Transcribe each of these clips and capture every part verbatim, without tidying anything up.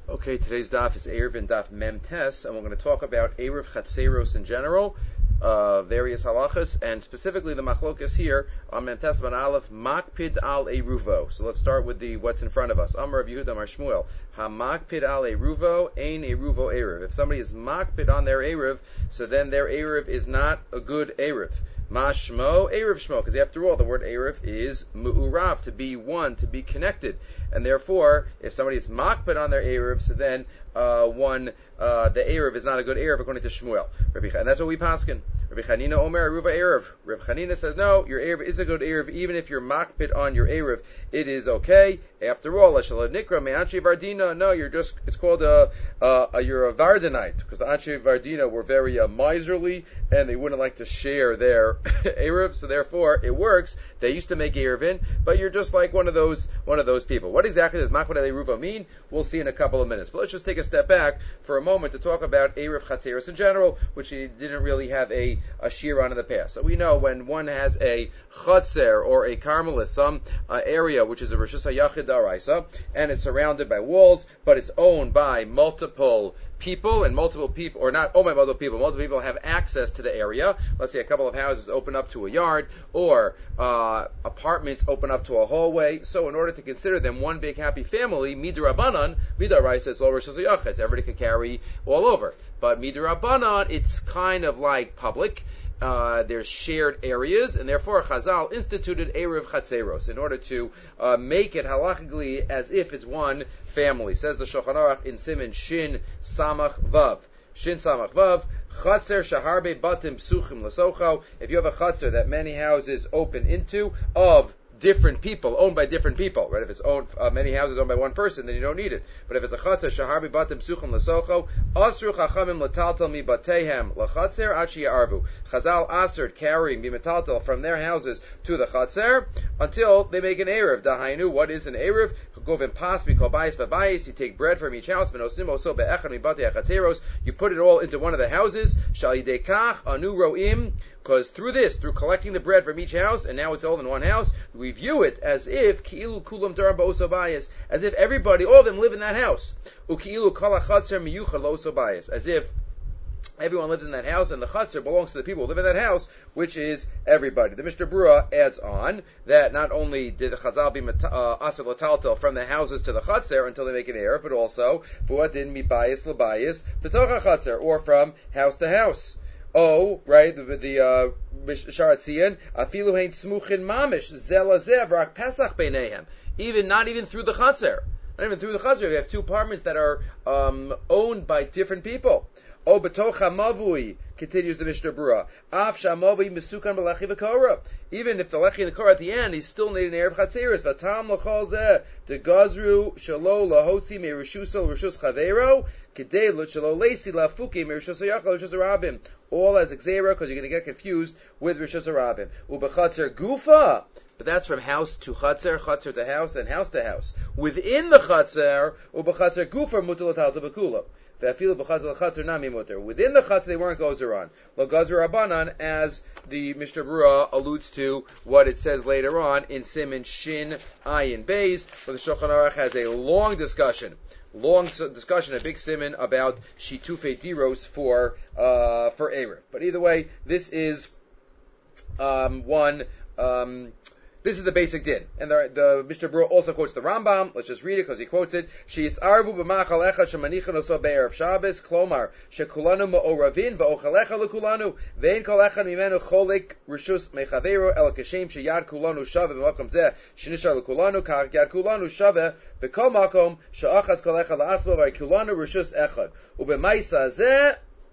Okay, today's daf is Erev and Daf Mem Tes, and we're going to talk about Erev Chatzeros in general, uh, various halachas, and specifically the machlokas here on Mem Tes Ban Aleph, Makpid al Eruvo. So let's start with the what's in front of us. Amar Rav Yehuda Amar Shmuel, Ha Makpid al Eruvo, Ein Eruvo Erev. If somebody is Makpid on their Erev, so then their Erev is not a good Erev. Ma shmo, Erev shmo, because after all, the word Erev is mu'urav, to be one, to be connected. And therefore, if somebody is makpid on their Erev, so then uh, one, uh, the Erev is not a good Erev according to Shmuel. And that's what we paskin. Rabbi Chanina Omer Eruva Erev. Rabbi Chanina says, no, your Erev is a good Erev, even if you're makpid on your Erev, it is okay. After all, Lashalad Nikra, Me'anchi Vardina, no, you're just, it's called a, a, a you're a Vardanite, because the Anchi Vardina were very uh, miserly, and they wouldn't like to share their Erev, so therefore it works. They used to make Erevin, but you're just like one of those one of those people. What exactly does Makpid al Eruva mean? We'll see in a couple of minutes. But let's just take a step back for a moment to talk about Erev Chatzeros in general, which we didn't really have a, a shir on in the past. So we know when one has a Chatzer or a Carmelis, some uh, area which is a Rishus HaYachid Daraisa, and it's surrounded by walls, but it's owned by multiple people, and multiple people, or not owned by multiple people, multiple people have access to the area. Let's say a couple of houses open up to a yard, or uh, apartments open up to a hallway. So in order to consider them one big happy family, Midarabanan, Midaraisa, it's all Rosh Hashanah, everybody can carry all over. But Midarabanan, it's kind of like public. Uh, there's shared areas, and therefore Chazal instituted Erev Chatzeros in order to uh, make it halachically as if it's one family. Says the Shulchan Aruch in Siman Shin Samach Vav. Shin Samach Vav. Chatzer shaharbe batim psuchim lasocho. If you have a chatzer that many houses open into of different people, owned by different people, right? If it's owned, uh, many houses owned by one person, then you don't need it. But if it's a chatzer, shaharbi batim suchim lasocho, asru chachamim lataltal mi batehem lachatzer achi arvu. Chazal asert carrying mimetaltal from their houses to the chatzer until they make an erev. Dahainu, what is an erev? Govin pas mikol bayis v'bayis. You take bread from each house. V'nosnim oso be'echad mi batei hachatzeros. You put it all into one of the houses. Shal yidei kach anu roim. Because through this, through collecting the bread from each house, and now it's all in one house, we view it as if ki'ilu kulam daram ba'oso bayis, as if everybody, all of them live in that house. Uki'ilu kol hachatzer miyuchad lo'oso bayis, as if everyone lives in that house, and the chutzner belongs to the people who live in that house, which is everybody. The Mishnah Berurah adds on that not only did the Chazal be aser lataltal from the houses to the chutzner until they make an erev, but also v'uat din mi bayis l'bayis b'toch ha'chutzner, or from house to house. Oh, right, the, the uh, Sharat Tzion, afilu hein smuchin mamish, zela zev, rak pesach beinehem. Even, not even through the Chatzer. Not even through the Chatzer. We have two apartments that are um, owned by different people. Oh, betoch hamavui, continues the Mishnah Berurah, af shamavui mesukan b'lechi v'kora. Even if the lechi and the kora at the end, he's still needing an erev chatzeris. V'tam l'chol zeh, de gazru shalo lahotzi me'rishusal rishus chavero, kedei l'shalo leisi lafuki me'rishus hayachal rishus harabim. All as exera, because you're going to get confused with rishus harabim. U'b'chatzer gufa. But that's from house to chatzer, chatzer to house, and house to house. Within the chatzer, u'b'chatzer gufa mutal atalta b'kula. Within the chatzer they weren't gozer on. Lo gozer abanan, as the Mishnah Berurah alludes to what it says later on in Siman Shin Ayin Beis, where the Shulchan Aruch has a long discussion, long discussion, a big siman about shitufei diros for uh, for erev. But either way, this is um, one. Um, This is the basic din. And the, the Mishnah Berurah also quotes the Rambam. Let's just read it because he quotes it. She's arvu b'machal echad shemanichan oso be'erev Shabbos, klomar, shekulanu ma'oravin v'ochalecha l'kulanu, ve'en kol echad mimenu cholik rishus mechaveru el kashem sheyad kulanu shave b'makom zeh, shenishar l'kulanu, kach yad kulanu shave, b'kol makom, she'achaz kol echad la'atzmo v'kulanu rishus echad. U'b'maisa zeh,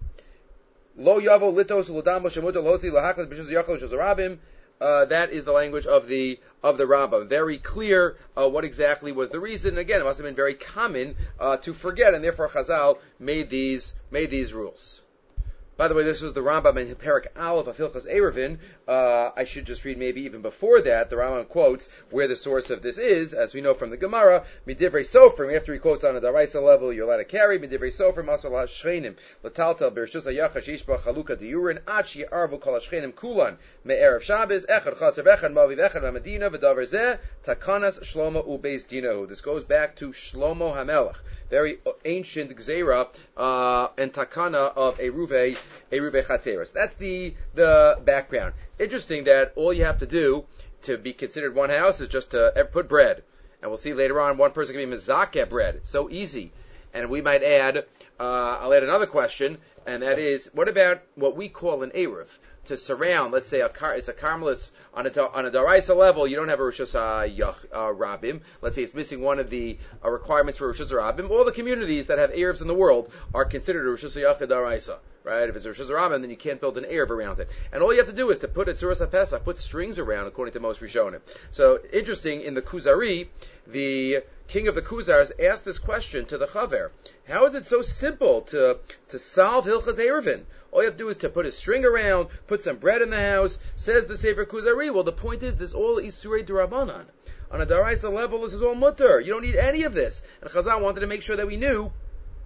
lo yavo litos l'damo shemuto l'hotzi l'haklas b'shus yachal rishus harabim. Uh, that is the language of the of the Rambam. Very clear uh, what exactly was the reason. Again, it must have been very common uh, to forget, and therefore Chazal made these made these rules. By the way, this was the Rambam in Perek Aleph of Hilchos Erevin. Uh, I should just read maybe even before that. The Rambam quotes where the source of this is, as we know from the Gemara. Midivrei Sofrim, after he quotes on a Daraisa level, you're allowed to carry. Midivrei Sofrim, also Shchenim, Lataltal, Bershus Hayachash, Yishba, Chaluka, Diyurin, Achi, Arvu, Kol Shchenim, Kulan, Me'erev Shabbos, Echad, Chatzer, Echad, Maviv, Echad, Medina, V'davar Zeh, Takanas, Shlomo, Ubeis Dinahu. This goes back to Shlomo HaMelech. very ancient gzeira uh, and takana of Eruve Eruve Chatzeros. That's the the background. Interesting that all you have to do to be considered one house is just to put bread. And we'll see later on, one person can be mezakeh bread. It's so easy. And we might add, uh, I'll add another question, and that is, what about what we call an Eruv? To surround, let's say a car, it's a Carmelis on a on a Daraisa level, you don't have a Rosh Hashanah uh, Rabim. Let's say it's missing one of the uh, requirements for Rosh Hashanah Rabim. All the communities that have Eruvs in the world are considered a Rosh Hashanah Daraisa. Right? If it's a Rosh Hashanah, then you can't build an Eruv around it. And all you have to do is to put a Tzuras HaPesach, put strings around, according to most Rishonim. So, interesting, in the Kuzari, the king of the Kuzars asked this question to the Chaver. How is it so simple to to solve Hilchas Eruvin? All you have to do is to put a string around, put some bread in the house. Says the Sefer Kuzari. Well, the point is, this all Isurei D'Rabbanan. On a Daraisa level, this is all mutter. You don't need any of this. And Chazal wanted to make sure that we knew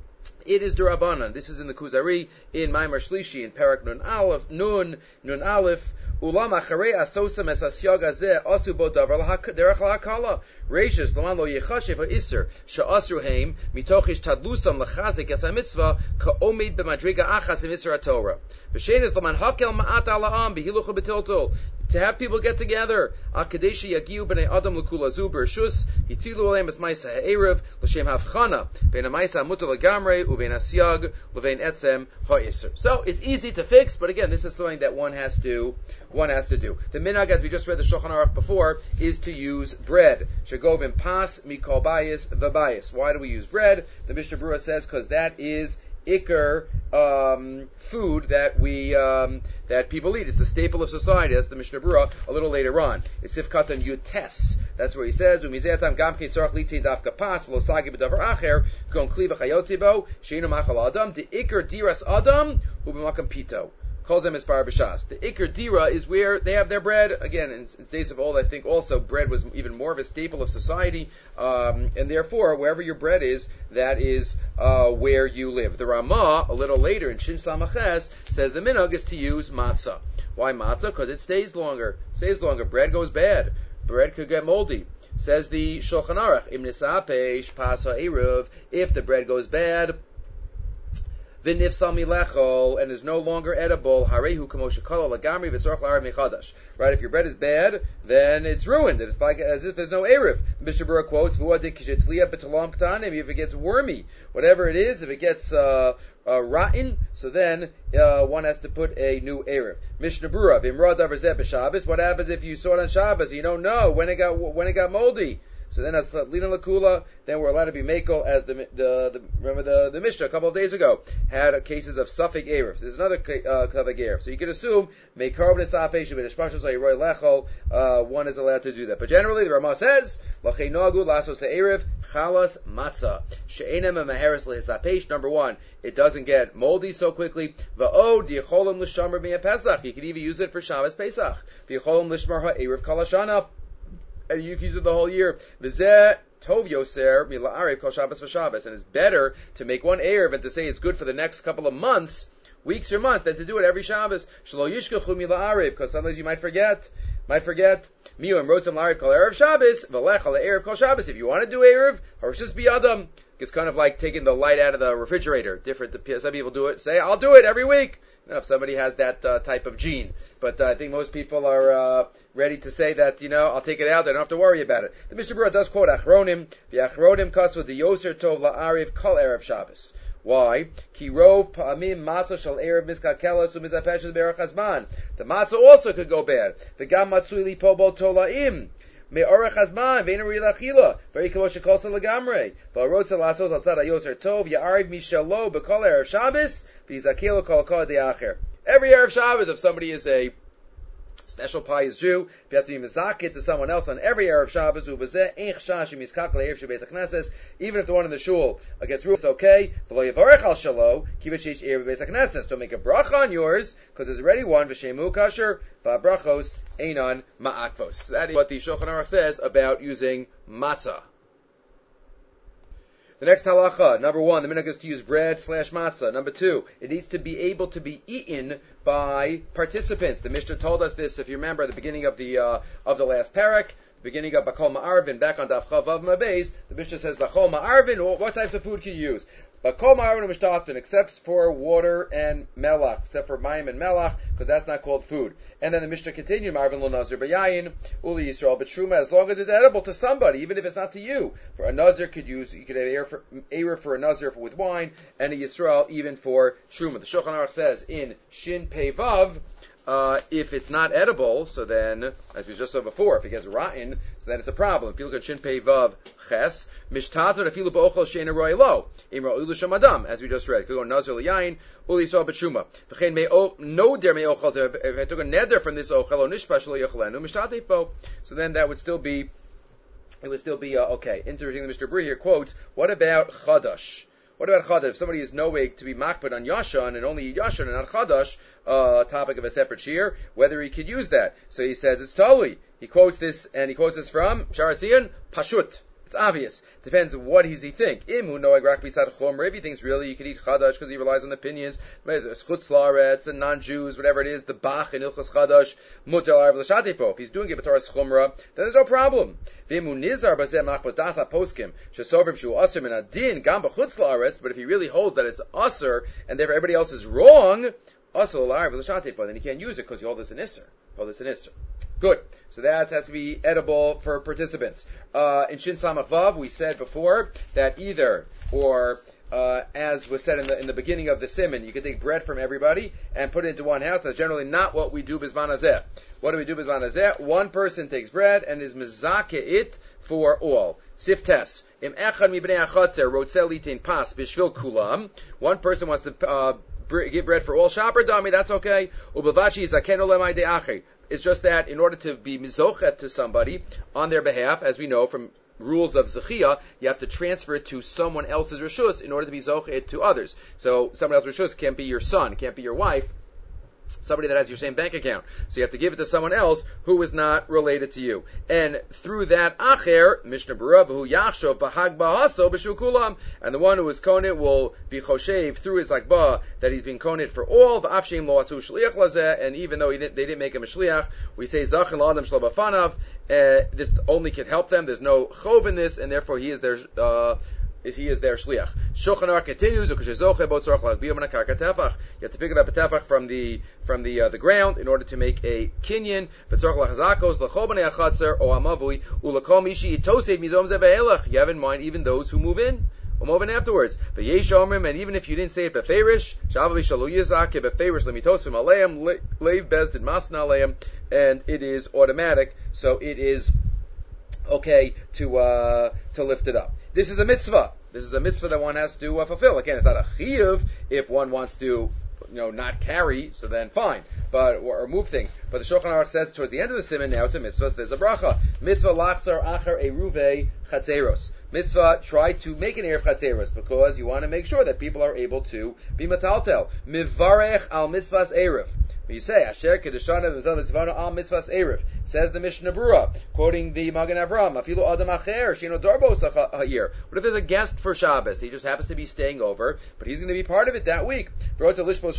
it is D'Rabbanan. This is in the Kuzari, in Maimar Shlishi, in Parak Nun Aleph, Nun, Nun Aleph. Ulam acharei asosa mesasyag hazeh asu bo davar derech lahakala. Reishis laman lo yechashev ha'isser she'asru heim mitoch ishtadlusam lechazek es ha'mitzvah ka'omid b'madriga achas ha'misr ha'torah. V'shenis laman hakel ma'at ala'am b'hiluch b'tiltol. To have people get together, Akadeshi Yagiu b'nei Adam l'kulazu b'rishus hitilu aleim es ma'isa ha'erev l'shem havchana ben ha'ma'isa mutar l'gamrei u'ben ha'syag l'vein etzem ha'isser. So it's easy to fix, but again, this is something that one has to one has to do. The minhag, as we just read the Shulchan Aruch before, is to use bread. Shegovim pas mikol bayis v'bayis. Why do we use bread? The Mishnah Berurah says because that is Iker um, food that we um, that people eat. It's the staple of society. That's the Mishnah Berurah a little later on. It's Sifkatan Yutes. That's where he says, "Umizetam gam kitzarach litin dafka pas v'losagi b'davar acher gon kli v'chayotzibo sheinu machal adam the Iker diras adam u'b'makam pito." Calls them as bar b'shas. The Iker Dira is where they have their bread. Again, in, in days of old, I think also bread was even more of a staple of society, um, and therefore, wherever your bread is, that is uh, where you live. The Ramah, a little later in Shin Slamaches, says the minhag is to use matzah. Why matzah? Because it stays longer. It stays longer. Bread goes bad. Bread could get moldy. Says the Shulchan Aruch, Im nisapeish pas ha'eruv, if the bread goes bad, v'nifsal milechol, and is no longer edible, harehu kamo shekala lagamri v'sorach la'arav mechadash. Right, if your bread is bad, then it's ruined. It's like as if there's no eruv. Mishnah Berurah quotes, v'uadik kishetliya b'talam k'tanim, if it gets wormy, whatever it is, if it gets uh, uh, rotten, so then uh, one has to put a new eruv. Mishnah Berurah, v'imra davar zeh b'Shabbos, what happens if you saw it on Shabbos, you don't know when it got when it got moldy? So then, as Lina Lakula, then we're allowed to be makel, as the, the, the remember the, the Mishnah a couple of days ago had cases of Suffolk Erev. There's another uh, Suffolk Erev. So you can assume, Mekarov Nesape, Shabbat Shpashos Ayroy Lechol, uh, one is allowed to do that. But generally, the Ramah says, Lachei Nagu, Lasos Erev, Chalas Matzah. She'enem Maheres Lehisapeish, number one, it doesn't get moldy so quickly. Va'o, Diacholim L'Shamar B'Yem Pesach. You can even use it for Shabbos Pesach. Diacholim L'Shmar HaErev Kalashana. And you can use it the whole year. V'zeh tov yoser mila'arev kol Shabbos v'Shabbos. And it's better to make one erev and to say it's good for the next couple of months, weeks or months, than to do it every Shabbos. Shelo yishkachu mila'arev, because sometimes you might forget. Might forget. Miu and rotzam la'arev kol erev Shabbos, v'lech al erev kol Shabbos. If you want to do erev, harshus biyadam. It's kind of like taking the light out of the refrigerator. Different. Some people do it. Say, I'll do it every week. You know, if somebody has that uh, type of gene. But uh, I think most people are uh, ready to say that, you know, I'll take it out, I don't have to worry about it. The Mishnah Berurah does quote Achronim, the Achronim kasu the Yoser Tov la'ariv kol erev Shabbos. Why? Ki rov pa'amim matzah shal erev mizkakelos u'mizapeshes be'erach hazman. The matzah also could go bad. V'gam matzui li po bo tola'im. Me'orach hazman ve'en uri lachila. Very kamo shekosa legamrei. V'arotza lasos al tzad ha'yoser tov ya'ariv mishalo b'kol erev Shabbos v'yizakelo kol kol de'acher. Every Erev Shabbos, if somebody is a special pious Jew, if you have to be mezakit to someone else on every Erev Shabbos, even if the one in the shul gets ruled, it's okay. Don't make a bracha on yours, because there's already one, v'shemu kasher, v'abrachos einon ma'akvos. That is what the Shulchan Aruch says about using matzah. The next halacha, number one, the minhag is to use bread slash matzah. Number two, it needs to be able to be eaten by participants. The Mishnah told us this, if you remember, at the beginning of the uh, of the last parak. beginning of Bakol Ma'arvin, back on Daf Chavav Mabeis, the Mishnah says Bakol Ma'arvin, or what types of food can you use? Bakol Ma'arvin Mishtafin, except for water and melach, except for mayim and melach, because that's not called food. And then the Mishnah continued, Ma'arvin lo nazir b'yayin, uli Yisrael b'truma, as long as it's edible to somebody, even if it's not to you. For a nazir could use, you could have air for, air for a nazir with wine, and a Yisrael even for truma. The Shulchan Aruch says in Shin Pei Vav, Uh, if it's not edible, so then, as we just saw before, if it gets rotten, so then it's a problem. If you look at Shin Pei Vav Ches, Mishtator Afilu Ba'ochel Sheina Roi Lo, Imra Ulu Shamadam, as we just read. Could go Nazir L'Yayin, Uli Yisrael B'Tshuma. V'chein Mei No Der Mei Ochel, if I took a neder from this Ochel, O Nishpash Lo Yochelenu, Mishtatei Po. So then that would still be, it would still be, uh, okay. Interesting, Mister Bri here quotes, what about Chadash? What about Chadash? If somebody is no way to be makbid on Yashan and only eat Yashan and not Chadash, uh, topic of a separate shir, whether he could use that. So he says it's totally. He quotes this, and he quotes this from Sharatzian, Pashut. It's obvious. Depends on what does he think. Im hu noeg rak b'tzad chumra. If he thinks really you could eat Chadash because he relies on opinions, there's Chutz La'aretz and non-Jews, whatever it is, the Bach and Ilchos Chadash, mutar l'arv l'shatepo. If he's doing it b'toras chumra, then there's no problem. V'im hu nizar b'zeh machbos das ha-poskim, shesovrim shu aser min adin gam b'chutz La'aretz, but if he really holds that it's aser, and therefore everybody else is wrong, aser l'arv l'shatepo, then he can't use it because you hold this an isser. Hold this an isser. Good. So that has to be edible for participants. Uh, in Shin Samach Vav, we said before that either, or uh, as was said in the in the beginning of the Siman, you can take bread from everybody and put it into one house. That's generally not what we do Bizman Hazeh. What do we do Bizman Hazeh? One person takes bread and is mezake it for all. Siftes. Im echad mi bnei achatzer rotzel litin pas bishvil kulam. One person wants to uh, give bread for all. Shaper dami, that's okay. Ubavachi zaken olemai de achi. It's just that in order to be mizochet to somebody on their behalf, as we know from rules of Zechiyah, you have to transfer it to someone else's Rishus in order to be zochet to others. So someone else's Rishus can't be your son, can't be your wife, somebody that has your same bank account. So you have to give it to someone else who is not related to you. And through that acher, Mishnah Berurah, who yachshov bahag bahaso b'shukulam, and the one who is konit will be choshev through his lakba that he's been konit for all. V'afshem lo asu shliach lazeh, and even though he didn't, they didn't make him a shliach, we say zachin la'adam shlo b'fanav. Uh, this only can help them. There's no chov in this, and therefore he is their. Uh, He is their shliach. Shulchan Aruch continues. You have to pick it up a tefach from the from the uh, the ground in order to make a kinyan. You have in mind even those who move in. We'll move in afterwards. And even if you didn't say it beferish, and it is automatic, so it is okay to uh, to lift it up. This is a mitzvah. This is a mitzvah that one has to uh, fulfill. Again, it's not a chiyuv if one wants to, you know, not carry, so then fine, but or, or move things. But the Shulchan Aruch says towards the end of the siman, now it's a mitzvah. So there's a bracha. Mitzvah lachzar achar eruve chatzeros. Mitzvah, try to make an erev chatzeros because you want to make sure that people are able to be metaltel. Mivarech al mitzvahs erev. You say, Asher Kedushana Mitzvah al Mitzvahs Erev, says the Mishnah Berurah, quoting the Magen Avram, Afilu Adam Acher, Shino Darbos Ha'ir. What if there's a guest for Shabbos? He just happens to be staying over, but he's going to be part of it that week. You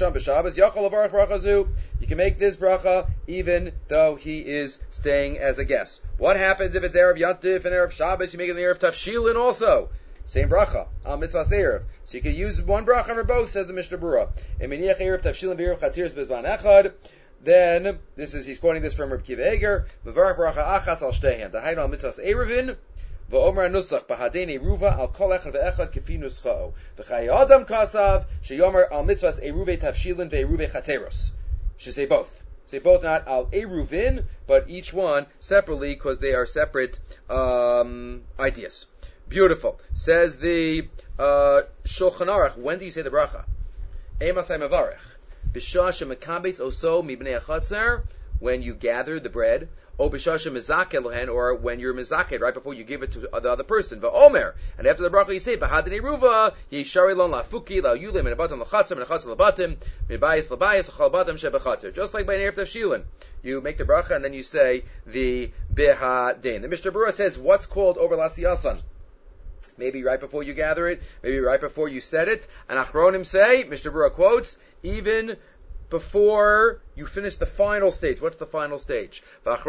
can make this bracha even though he is staying as a guest. What happens if it's Erev Yantif and Erev Shabbos? You make it an Erev Tafshilin also. Same bracha, al mitzvah erev. So you can use one bracha for both, says the Mishnah Berurah. Eminiach erev tafshilin v'erev chatziris bezman echad. Then, this is, he's quoting this from Reb Kiva Eger, Mevarach bracha achas al shtehen. Dahainu al mitzvahs erevin, v'omer nusach, b'hadeni ruva al kol echad ve'echad kefi nuscha'o. V'chai adam kasav, sheyomer al mitzvahs eruve tafshilin ve'eruve chatzeros. Should say both. Say both, not al eruvin, but each one separately, because they are separate um, ideas. Beautiful. Says the uh, Shulchan Aruch, when do you say the bracha? Emasai mevarech. B'shah shemekabetz oso mibnei achatzer, when you gather the bread. O b'shah shemezakel lohen, or when you're mezakel, right before you give it to the other person. V'omer, and after the bracha you say, b'hadin eruva, yishari lon lafuki, la yulim, and abatim lachatzer, and achatzer labatim, mibayis labayis, achal batim shebachatzer. Just like by an erev tafshilin. You make the bracha, and then you say the b'hadin. The Mishnah Berurah says, what's called over lasiyasan? Maybe right before you gather it, maybe right before you set it. And Achronim say, Mishnah Berurah quotes, even before you finish the final stage. What's the final stage? Because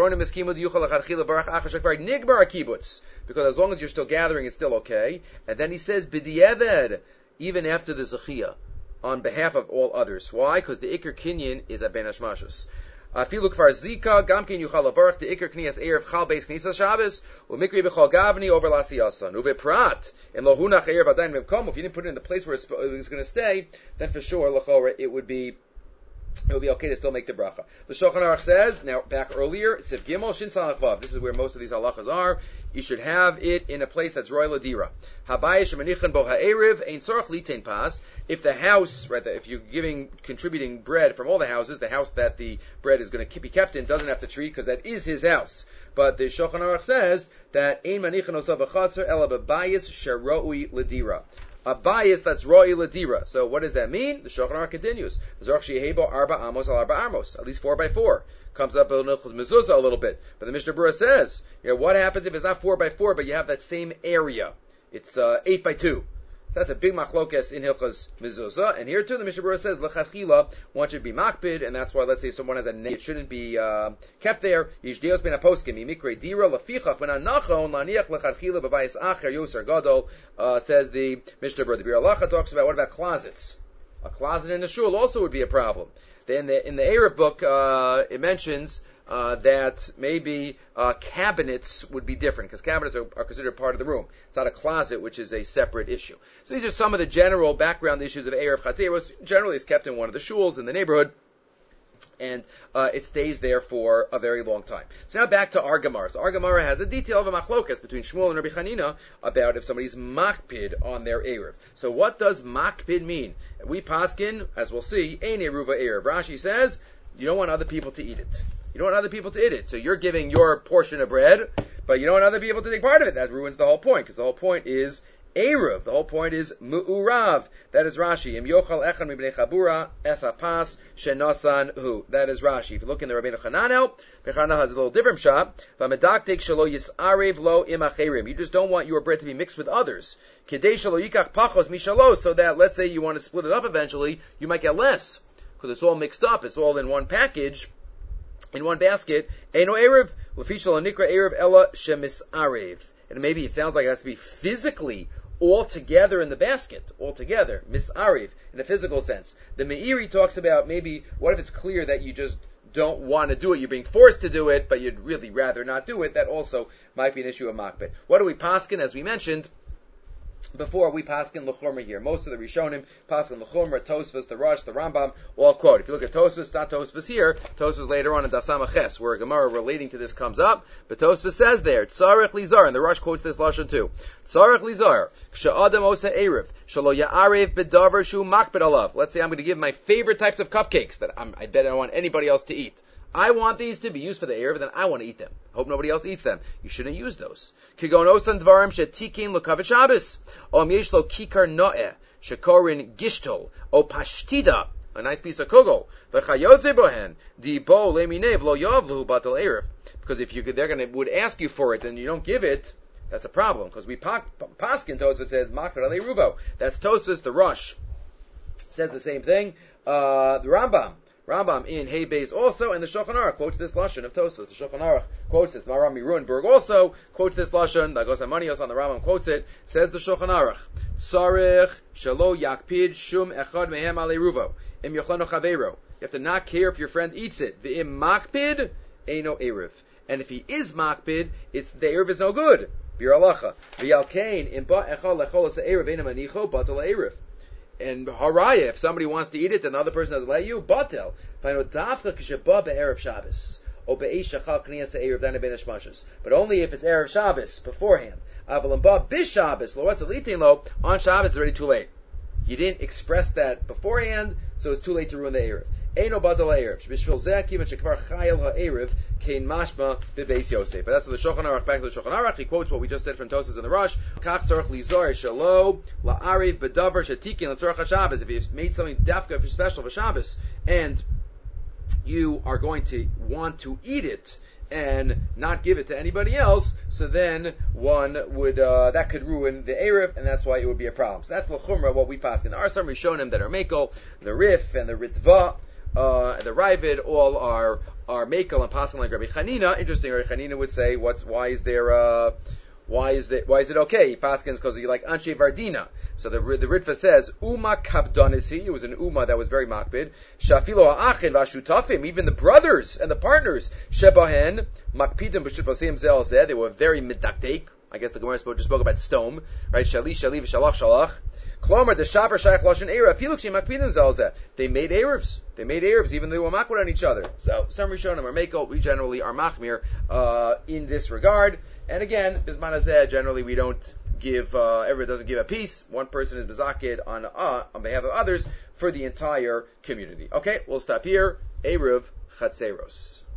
as long as you're still gathering, it's still okay. And then he says, b'di'eved, even after the zechiyah, on behalf of all others. Why? Because the Iker Kinyan is a ben hashmashus. Afilu kfar zika, gamkin yuchal avarch, the Iker Knias erev chal beis knisas Shabbos, umikri b'chal gavni over lasiyasan. Uveprat, im lohunach erev adayin v'mkom, if you didn't put it in the place where it was going to stay, then for sure, l'chora, it would be it would be okay to still make the bracha. The Shulchan Aruch says, now back earlier, Sif Gimel, Shin Samach Vav, this is where most of these halachas are, you should have it in a place that's roy ladira. Habayish manichan bo ha'erev, ein tzorach litein pas, if the house, right, if you're giving, contributing bread from all the houses, the house that the bread is going to be kept in doesn't have to treat, because that is his house. But the Shulchan Aruch says that ein manichan osav v'chatzar ela b'bayis sharoi ladira. A bias that's ro'i ladira. So what does that mean? The Shulchan Aruch continues. Arba amos al arba amos. At least four by four. Comes up in Hilchos Mezuzah a little bit. But the Mishnah Berurah says, you know, what happens if it's not four by four, but you have that same area? It's uh, eight by two. So that's a big machlokes in Hilchos Mezuzah. And here too, the Mishnah Berurah says, l'chadchila, one should be makpid, and that's why, let's say, if someone has a name, it shouldn't be uh, kept there. Yishdeos ben aposkim, yimikre dira, lefichach, ben anachon, laniach l'chadchila, b'bayis acher, yoser gadol, uh, says the Mishnah Berurah. The Bir Halacha talks about, what about closets? A closet in a shul also would be a problem. In the, in the Erev book, uh, it mentions Uh, that maybe uh, cabinets would be different, because cabinets are, are considered part of the room. It's not a closet, which is a separate issue. So these are some of the general background issues of Erev Chatzeros. Generally, it's kept in one of the shuls in the neighborhood, and uh, it stays there for a very long time. So now back to our Gemara. So our Gemara has a detail of a machlokas between Shmuel and Rabbi Chanina about if somebody's makpid on their Erev. So what does makpid mean? We paskin, as we'll see, ein eruva Erev. Rashi says, you don't want other people to eat it. You don't want other people to eat it. So you're giving your portion of bread, but you don't want other people to take part of it. That ruins the whole point, because the whole point is Erev. The whole point is Mu'urav. That is Rashi. Im yochal echan mibnei chabura esapas shenosan hu. That is Rashi. If you look in the Rabbeinu Chananel, Rabbeinu Chananel has a little different shot. V'amedaktek shelo yisarev lo imacherim. You just don't want your bread to be mixed with others. Kedei shelo yikach pachos mishalo, so that, let's say you want to split it up eventually, you might get less, because it's all mixed up. It's all in one package, in one basket. Eino erev l'fichal anikra erev ella shemis arev. And maybe it sounds like it has to be physically all together in the basket, all together, misarev, in a physical sense. The Meiri talks about maybe, what if it's clear that you just don't want to do it, you're being forced to do it, but you'd really rather not do it? That also might be an issue of makbet. What do we paskin? As we mentioned before, we paskin l'chorma here. Most of the Rishonim paskin l'chorma, Tosfos, the Rosh, the Rambam, all quote. If you look at Tosfos, not Tosfos here, Tosfos later on in Daf Samaches, where a Gemara relating to this comes up, but Tosfos says there, Tzarech Lizar, and the Rosh quotes this lashon too. Tzarech Lizar, K'sha'adam osa erev, shalo ya'arev bedavar shu makbet alav. Let's say I'm going to give my favorite types of cupcakes that I'm, I bet I don't want anybody else to eat. I want these to be used for the Erev, then I want to eat them. Hope nobody else eats them. You shouldn't use those. Kigon osan dvarim shetikin l'kavet Shabbos. O yesh lo kikar no'eh, shekorin gishtol, o pashtida, a nice piece of kugel. V'chayotze bohen, di bo leminev lo yavlu batal Erev. Because if you could, they're going to, would ask you for it, and you don't give it, that's a problem. Because we paskin Tosfos says, makar ale ruvo. That's Tosfos, the Rosh says the same thing. Uh, the Rambam. Rambam in Hay Beis also, and the Shulchan Aruch quotes this lashon of Tosfos. The Shulchan Aruch quotes this. Maram Mirunberg also quotes this lashon. That goes Manios on the Rambam quotes it. Says the Shulchan Aruch, Sarich shelo yakpid shum echad mehem ale ruvo im yochano chaveiro. You have to not care if your friend eats it. V'im makpid eino erev. And if he is makpid, it's the erev is no good. Bir alacha v'yalkein im ba echad lechol es erev eina manicho batal erev. And haraya, if somebody wants to eat it, then the other person doesn't let you. Batel. But only if it's Erev Shabbos beforehand. On Shabbos, it's already too late. You didn't express that beforehand, so it's too late to ruin the Erev. Eino badal Erev. But that's what the Shulchan Aruch, back to the Shulchan Aruch, he quotes what we just said from Tosfos and the Rosh. Kach tzorach lizor shelo la'ariv bedavar shetikin l'tzorach HaShabbos. If you've made something dafka special for Shabbos, and you are going to want to eat it and not give it to anybody else, so then one would, uh, that could ruin the Erev, and that's why it would be a problem. So that's l'chumra, what we pass. And there are some Rishonim that are Mekel, the Rif and the Ritva, uh, the Ravid, all are are Mekel and Pascal like Rabbi Chanina. Interesting, Rabbi Chanina would say, "What's why is there uh, why is that why is it okay?" Paskins because you like Anshe Vardina. So the the Ritva says Uma Kabdanisi. It was an Uma that was very makbid. Shafilo Ha'achin Vashutafim. Even the brothers and the partners Shebahen Makpidim B'Shutvasim Zel Zeh. They were very midaktek. I guess the Gemara spoke, just spoke about Stom, right? Shali Shali V'Shalach Shalach. Klomer the Shaper Shaykh Lashon Erev. Filukshi Makpidim Zel Zeh. They made Erevs. They made Erevs even though they were makwid on each other. So some Rishonim are Mako. We generally are Machmir uh, in this regard. And again, Bisman Hazeh, generally we don't give, uh, everyone doesn't give a piece. One person is Bezakid on, uh, on behalf of others for the entire community. Okay, we'll stop here. Erev Chatzeros.